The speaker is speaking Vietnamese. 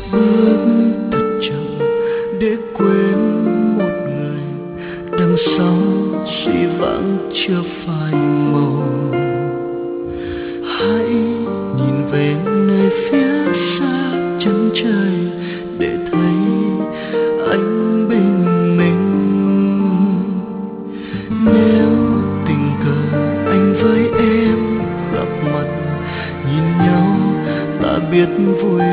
bước thật chậm để quên một người đằng sau suy vãng chưa phai màu. Hãy nhìn về nơi phía xa chân trời để thấy anh bình minh. Nếu tình cờ anh với em gặp mặt, nhìn nhau ta biết vui